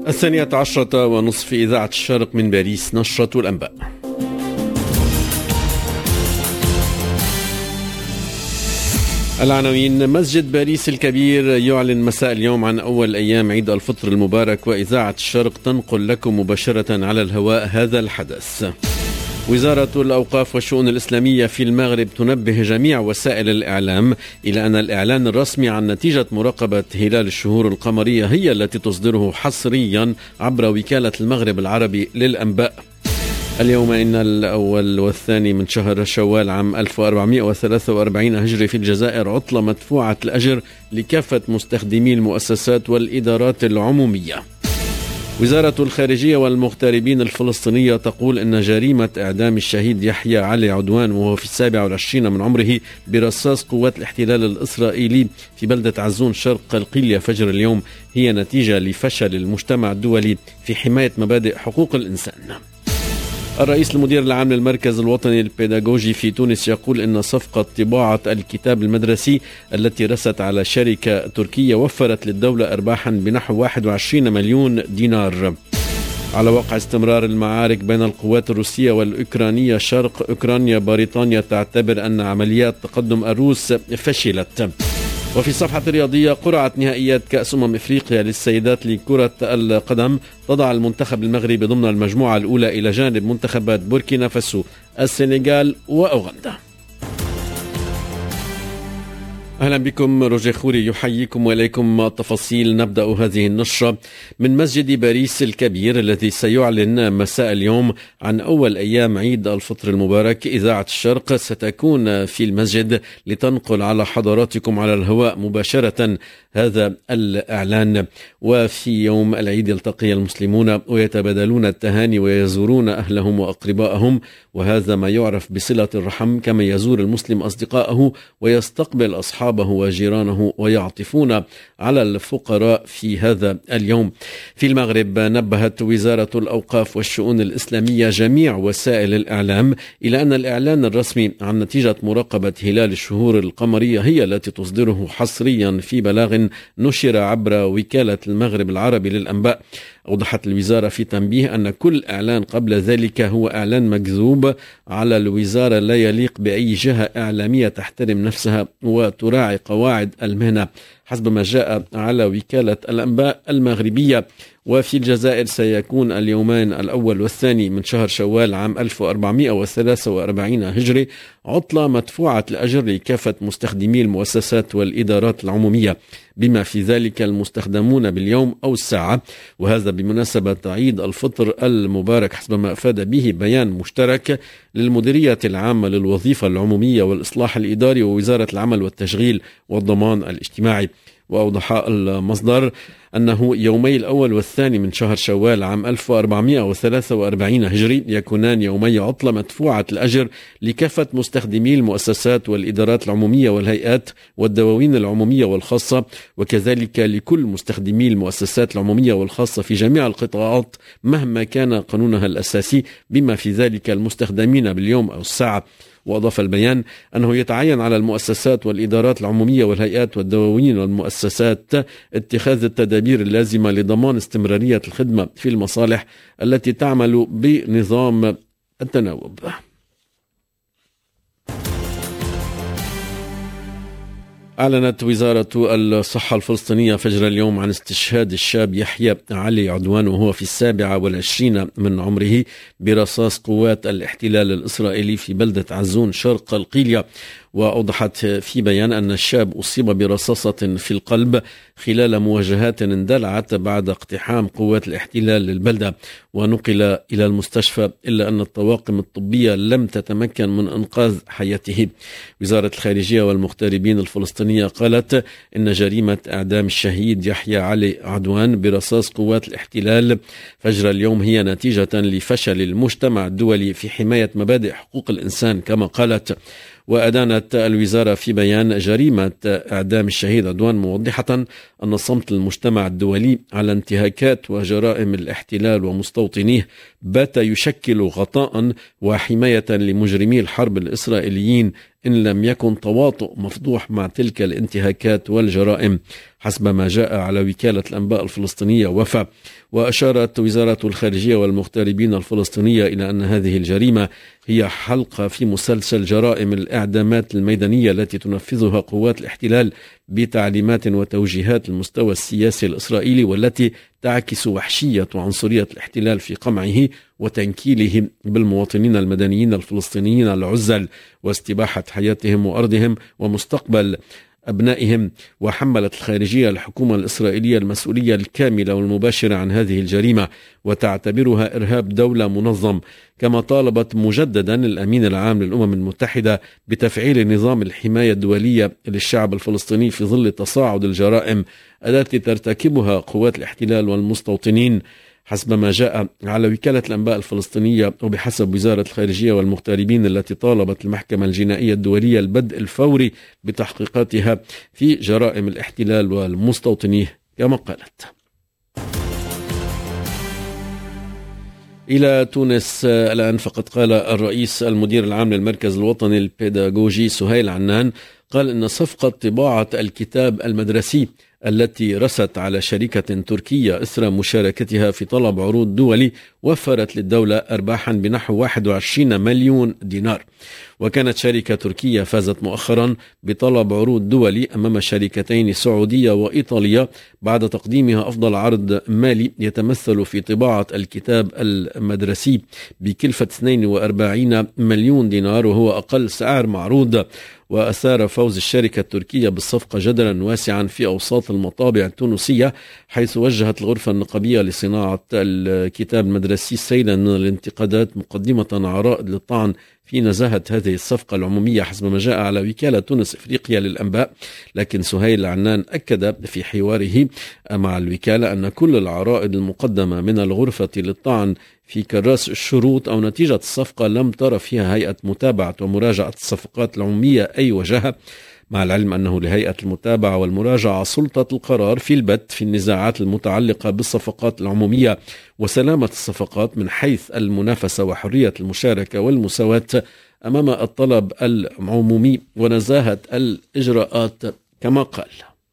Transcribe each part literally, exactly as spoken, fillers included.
الثانية عشرة ونصف إذاعة الشرق من باريس، نشرة الأنباء. العناوين: مسجد باريس الكبير يعلن مساء اليوم عن أول أيام عيد الفطر المبارك، وإذاعة الشرق تنقل لكم مباشرة على الهواء هذا الحدث. وزارة الأوقاف والشؤون الإسلامية في المغرب تنبه جميع وسائل الإعلام إلى أن الإعلان الرسمي عن نتيجة مراقبة هلال الشهور القمرية هي التي تصدره حصريا عبر وكالة المغرب العربي للأنباء. اليوم إن الأول والثاني من شهر شوال عام ألف وأربعمائة وثلاثة وأربعين هجري في الجزائر عطلة مدفوعة الأجر لكافة مستخدمي المؤسسات والإدارات العمومية. وزارة الخارجية والمغتربين الفلسطينية تقول إن جريمة إعدام الشهيد يحيى علي عدوان وهو في السابع والعشرين من عمره برصاص قوات الاحتلال الإسرائيلي في بلدة عزون شرق قلقيلية فجر اليوم هي نتيجة لفشل المجتمع الدولي في حماية مبادئ حقوق الإنسان. الرئيس المدير العام للمركز الوطني البيداغوجي في تونس يقول إن صفقة طباعة الكتاب المدرسي التي رست على شركة تركية وفرت للدولة أرباحا بنحو واحد وعشرين مليون دينار. على وقع استمرار المعارك بين القوات الروسية والأوكرانية شرق أوكرانيا، بريطانيا تعتبر أن عمليات تقدم الروس فشلت. وفي الصفحة الرياضية: قرعة نهائيات كأس أمم إفريقيا للسيدات لكرة القدم تضع المنتخب المغربي ضمن المجموعة الأولى إلى جانب منتخبات بوركينا فاسو، السنغال وأوغندا. أهلا بكم، روجي خوري يحييكم وإليكم التفاصيل. نبدأ هذه النشرة من مسجد باريس الكبير الذي سيعلن مساء اليوم عن أول أيام عيد الفطر المبارك. إذاعة الشرق ستكون في المسجد لتنقل على حضراتكم على الهواء مباشرة هذا الإعلان. وفي يوم العيد يلتقي المسلمون ويتبادلون التهاني ويزورون أهلهم وأقربائهم، وهذا ما يعرف بصلة الرحم، كما يزور المسلم أصدقائه ويستقبل أصحابه وجيرانه ويعطفون على الفقراء في هذا اليوم. في المغرب نبهت وزارة الأوقاف والشؤون الإسلامية جميع وسائل الإعلام إلى أن الإعلان الرسمي عن نتيجة مراقبة هلال الشهور القمرية هي التي تصدره حصريا في بلاغ نشر عبر وكالة المغرب العربي للأنباء. أوضحت الوزارة في تنبيه أن كل إعلان قبل ذلك هو إعلان مكذوب على الوزارة، لا يليق بأي جهة إعلامية تحترم نفسها وتراعي قواعد المهنة، حسب ما جاء على وكالة الأنباء المغربية. وفي الجزائر سيكون اليومين الأول والثاني من شهر شوال عام ألف وأربعمائة وثلاثة وأربعين هجري عطلة مدفوعة الأجر لكافة مستخدمي المؤسسات والإدارات العمومية، بما في ذلك المستخدمون باليوم أو الساعة، وهذا بمناسبة عيد الفطر المبارك، حسب ما أفاد به بيان مشترك للمديرية العامة للوظيفة العمومية والإصلاح الإداري ووزارة العمل والتشغيل والضمان الاجتماعي. وأوضح المصدر أنه يومي الأول والثاني من شهر شوال عام ألف وأربعمائة وثلاثة وأربعين هجري يكونان يومي عطلة مدفوعة الأجر لكافة مستخدمي المؤسسات والإدارات العمومية والهيئات والدواوين العمومية والخاصة، وكذلك لكل مستخدمي المؤسسات العمومية والخاصة في جميع القطاعات مهما كان قانونها الأساسي، بما في ذلك المستخدمين باليوم أو الساعة. وأضاف البيان أنه يتعين على المؤسسات والإدارات العمومية والهيئات والدواوين والمؤسسات اتخاذ التدابير اللازمة لضمان استمرارية الخدمة في المصالح التي تعمل بنظام التناوب. أعلنت وزارة الصحة الفلسطينية فجر اليوم عن استشهاد الشاب يحيى علي عدوان وهو في السابعة والعشرين من عمره برصاص قوات الاحتلال الإسرائيلي في بلدة عزون شرق قلقيلية. وأوضحت في بيان أن الشاب أصيب برصاصة في القلب خلال مواجهات اندلعت بعد اقتحام قوات الاحتلال للبلدة، ونقل إلى المستشفى، إلا أن الطواقم الطبية لم تتمكن من إنقاذ حياته. وزارة الخارجية والمغتربين الفلسطينية قالت إن جريمة إعدام الشهيد يحيى علي عدوان برصاص قوات الاحتلال فجر اليوم هي نتيجة لفشل المجتمع الدولي في حماية مبادئ حقوق الإنسان، كما قالت. وأدانت الوزارة في بيان جريمة إعدام الشهيد عدوان، موضحة أن صمت المجتمع الدولي على انتهاكات وجرائم الاحتلال ومستوطنيه بات يشكل غطاء وحماية لمجرمي الحرب الإسرائيليين إن لم يكن تواطؤ مفضوح مع تلك الانتهاكات والجرائم، حسب ما جاء على وكالة الأنباء الفلسطينية وفا. وأشارت وزارة الخارجية والمغتربين الفلسطينية إلى أن هذه الجريمة هي حلقة في مسلسل جرائم الإعدامات الميدانية التي تنفذها قوات الاحتلال بتعليمات وتوجيهات المستوى السياسي الإسرائيلي، والتي تعكس وحشية وعنصرية الاحتلال في قمعه وتنكيله بالمواطنين المدنيين الفلسطينيين العزل واستباحة حياتهم وأرضهم ومستقبل أبنائهم. وحملت الخارجية الحكومة الإسرائيلية المسؤولية الكاملة والمباشرة عن هذه الجريمة وتعتبرها إرهاب دولة منظم، كما طالبت مجددا الأمين العام للأمم المتحدة بتفعيل نظام الحماية الدولية للشعب الفلسطيني في ظل تصاعد الجرائم التي ترتكبها قوات الاحتلال والمستوطنين، حسب ما جاء على وكالة الأنباء الفلسطينية وبحسب وزارة الخارجية والمغتربين، التي طالبت المحكمة الجنائية الدولية البدء الفوري بتحقيقاتها في جرائم الاحتلال والمستوطنين كما قالت. إلى تونس الآن، فقد قال الرئيس المدير العام للمركز الوطني البيداغوجي سهيل عنان قال إن صفقة طباعة الكتاب المدرسي التي رست على شركة تركية إثر مشاركتها في طلب عروض دولي وفرت للدولة أرباحا بنحو واحد وعشرين مليون دينار. وكانت شركة تركية فازت مؤخرا بطلب عروض دولي أمام شركتين سعودية وإيطالية بعد تقديمها أفضل عرض مالي يتمثل في طباعة الكتاب المدرسي بكلفة اثنين وأربعين مليون دينار، وهو أقل سعر معروض. وأثار فوز الشركة التركية بالصفقة جدلا واسعا في أوساط المطابع التونسية، حيث وجهت الغرفة النقابية لصناعة الكتاب المدرسي سيلا من الانتقادات مقدمة عرائض للطعن في نزاهة هذه الصفقة العمومية، حسب ما جاء على وكالة تونس إفريقيا للأنباء. لكن سهيل عنان أكد في حواره مع الوكالة أن كل العرائض المقدمة من الغرفة للطعن في كراس الشروط أو نتيجة الصفقة لم ترى فيها هيئة متابعة ومراجعة الصفقات العمومية أي وجهة، مع العلم أنه لهيئة المتابعة والمراجعة سلطة القرار في البت في النزاعات المتعلقة بالصفقات العمومية وسلامة الصفقات من حيث المنافسة وحرية المشاركة والمساواة أمام الطلب العمومي ونزاهة الإجراءات كما قال.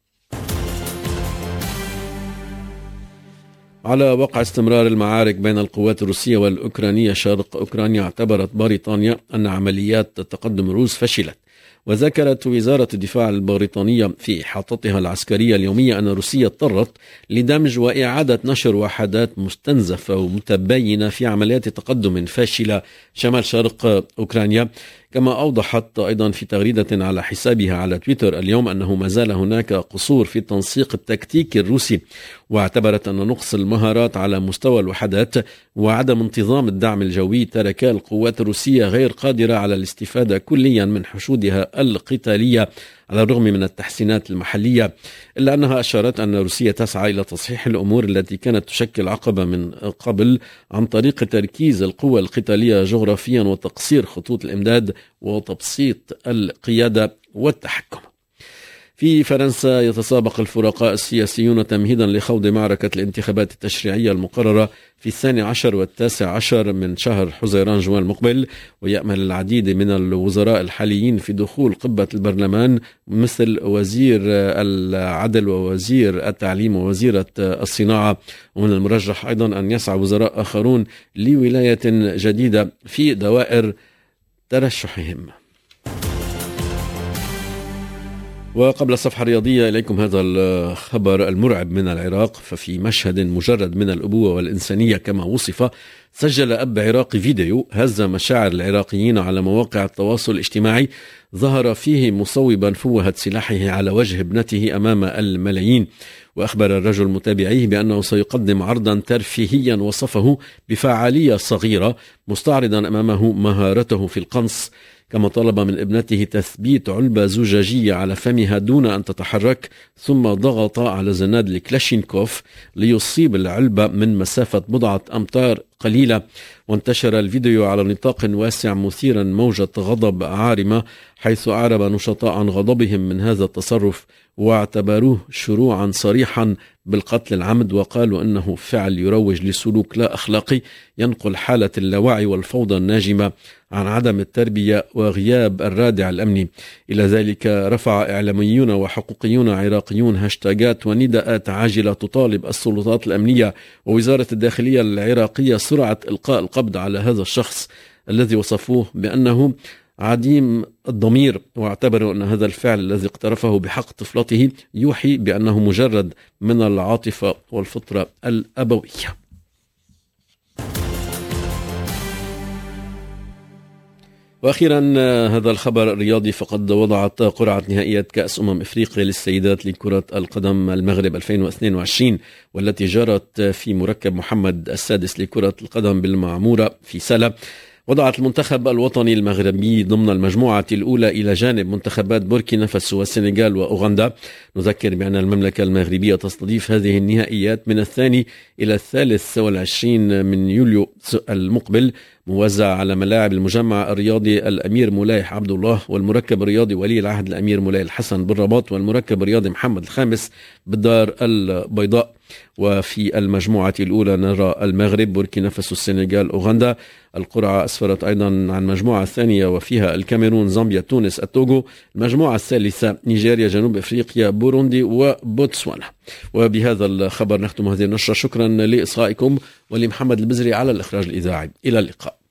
على وقع استمرار المعارك بين القوات الروسية والأوكرانية شرق أوكرانيا، اعتبرت بريطانيا أن عمليات تقدم الروس فشلت. وذكرت وزارة الدفاع البريطانية في إحاطتها العسكرية اليومية أن روسيا اضطرت لدمج وإعادة نشر وحدات مستنزفة ومتباينة في عمليات تقدم فاشلة شمال شرق أوكرانيا. كما أوضحت أيضا في تغريدة على حسابها على تويتر اليوم أنه ما زال هناك قصور في التنسيق التكتيكي الروسي، واعتبرت أن نقص المهارات على مستوى الوحدات وعدم انتظام الدعم الجوي ترك القوات الروسية غير قادرة على الاستفادة كليا من حشودها القتالية على الرغم من التحسينات المحلية، إلا أنها أشارت أن روسيا تسعى إلى تصحيح الأمور التي كانت تشكل عقبة من قبل عن طريق تركيز القوى القتالية جغرافيا وتقصير خطوط الإمداد وتبسيط القيادة والتحكم. في فرنسا يتسابق الفرقاء السياسيون تمهيدا لخوض معركة الانتخابات التشريعية المقررة في الثاني عشر والتاسع عشر من شهر حزيران جوان المقبل، ويأمل العديد من الوزراء الحاليين في دخول قبة البرلمان مثل وزير العدل ووزير التعليم ووزيرة الصناعة. ومن المرجح أيضا أن يسعى وزراء آخرون لولاية جديدة في دوائر ترشحهم. وقبل الصفحة الرياضية إليكم هذا الخبر المرعب من العراق. ففي مشهد مجرد من الأبوة والإنسانية كما وصف، سجل أب عراقي فيديو هز مشاعر العراقيين على مواقع التواصل الاجتماعي، ظهر فيه مصوبا فوهة سلاحه على وجه ابنته أمام الملايين. وأخبر الرجل متابعيه بأنه سيقدم عرضا ترفيهيا وصفه بفعالية صغيرة، مستعرضا أمامه مهارته في القنص. كما طلب من ابنته تثبيت علبة زجاجية على فمها دون أن تتحرك، ثم ضغط على زناد الكلاشينكوف ليصيب العلبة من مسافة بضعة أمتار قليلة. وانتشر الفيديو على نطاق واسع مثيرا موجة غضب عارمة، حيث أعرب نشطاء عن غضبهم من هذا التصرف واعتبروه شروعا صريحا بالقتل العمد، وقالوا أنه فعل يروج لسلوك لا أخلاقي ينقل حالة اللاوعي والفوضى الناجمة عن عدم التربية وغياب الرادع الأمني. إلى ذلك رفع إعلاميون وحقوقيون عراقيون هاشتاجات ونداءات عاجلة تطالب السلطات الأمنية ووزارة الداخلية العراقية سرعة إلقاء القبض على هذا الشخص الذي وصفوه بأنه عديم الضمير، واعتبروا أن هذا الفعل الذي اقترفه بحق طفلته يوحي بأنه مجرد من العاطفة والفطرة الأبوية. وأخيرا هذا الخبر الرياضي، فقد وضعت قرعة نهائيات كأس أمم إفريقيا للسيدات لكرة القدم المغرب ألفين واثنين وعشرين والتي جرت في مركب محمد السادس لكرة القدم بالمعمورة في سلا، وضعت المنتخب الوطني المغربي ضمن المجموعة الأولى إلى جانب منتخبات بوركينا فاسو والسنغال وأوغندا. نذكر بأن المملكة المغربية تستضيف هذه النهائيات من الثاني إلى الثالث والعشرين من يوليو المقبل، موزع على ملاعب المجمع الرياضي الأمير مولاي عبد الله والمركب الرياضي ولي العهد الأمير مولاي الحسن بالرباط والمركب الرياضي محمد الخامس بالدار البيضاء. وفي المجموعة الأولى نرى المغرب بوركينا فاسو السنغال أوغندا. القرعة أسفرت أيضا عن المجموعة الثانية وفيها الكاميرون زامبيا تونس التوغو. المجموعة الثالثة نيجيريا جنوب أفريقيا بوروندي وبوتسوانا. وبهذا الخبر نختم هذه النشرة. شكرا لإصغائكم ولمحمد البزري على الإخراج الإذاعي. إلى اللقاء.